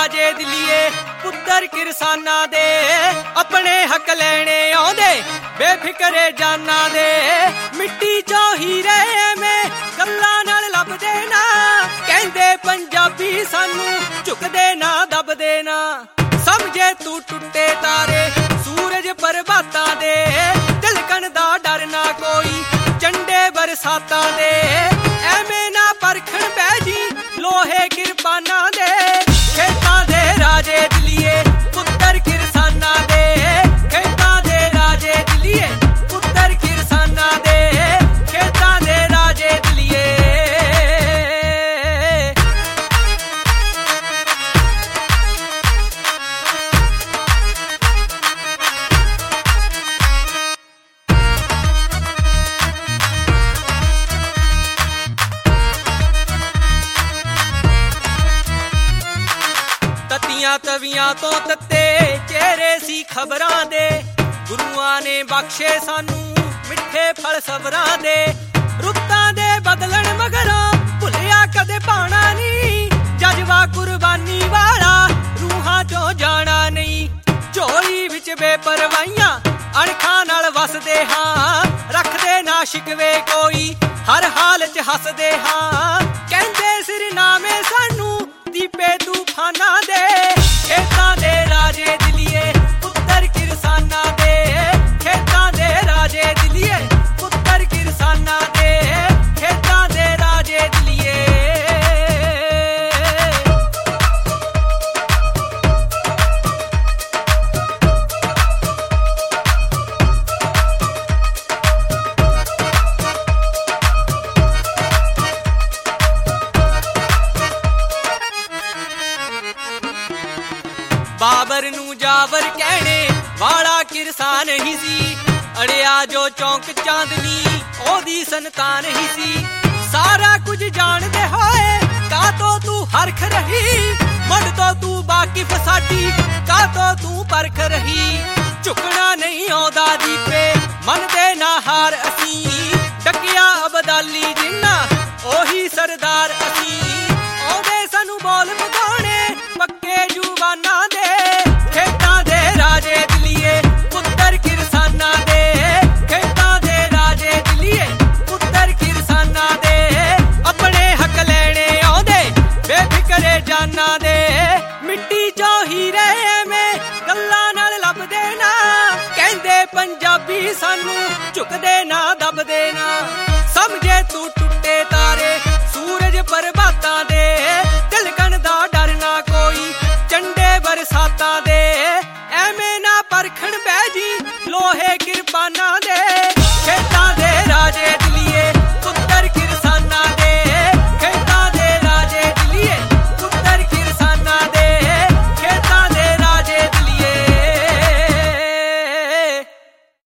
राजे दिलिए पुत्तर किरसाना दे अपने हक लेने आउंदे बेफिक्रे जाना दे मिट्टी चो हीरे में गल्लां नाल लभदे ना कहंदे पंजाबी सानू झुकदे ना दबदे ना समझे तू टुटे तारे सूरज प्रभातां दे तिलकण दा डर ना कोई झंडे बरसातां दे एवें ना परखण बैजी लोहे किरपाना दे खेतां दे राजे दिलिए पुत्तर किरसाना दे खेतां दे राजे दिलिए पुत्तर किरसाना दे खेतां दे राजे दिलिए तवियां तो तत्ते चेहरे सी खबरां दे गुरुआं ने बख्शे सानू मिठे फल सबरां दे रुत्तां दे बदलण मगरां भुलिया कदे पाना नहीं जज्बा कुर्बानी वाला रूहां चों जाना नहीं झोली विच बेपरवाहियां अणखां नाल वसदे हां रखदे ना शिकवे कोई हर हाल च हसदे हां कहंदे सिरनामे सानू दीपे तूफाना दे खेतां दे राजे दिलिए पुत्तर किरसाना दे खेतां दे राजे दिलिए पुत्तर किरसाना दे खेतां दे राजे दिलिए बाबर नू जावर कहने वाला किरसान ही सी अड़िया जो चौंक चांदनी ओदी संतान ही सी सारा कुछ जानदे होए का तो तू हरख रही मुड़ तो तू बाकिफ साडी का तो तू परख रही झुकना नहीं आउंदा दीपे मन दे ना हार असी डकिया अबदाली जिन्ना ओही सरदार असी आउंदे सानू बोल मगाने पक्के जुबाना दे खेतां दे राजे दिलिए पुत्तर किरसाना दे खेतां दे राजे दिलिए पुत्तर किरसाना दे अपने हक लेने आउंदे बेफिक्रे जाना दे मिट्टी चो हीरे में गल्लां नाल लभदे ना कहंदे पंजाबी सानू झुकदे ना दबदे ना समझे तू टुटे तारे सूरज प्रभातां दे तिलकण दा डर ना कोई झंडे बरसातां दे एवें ना परखण बैजी लोहे किरपाना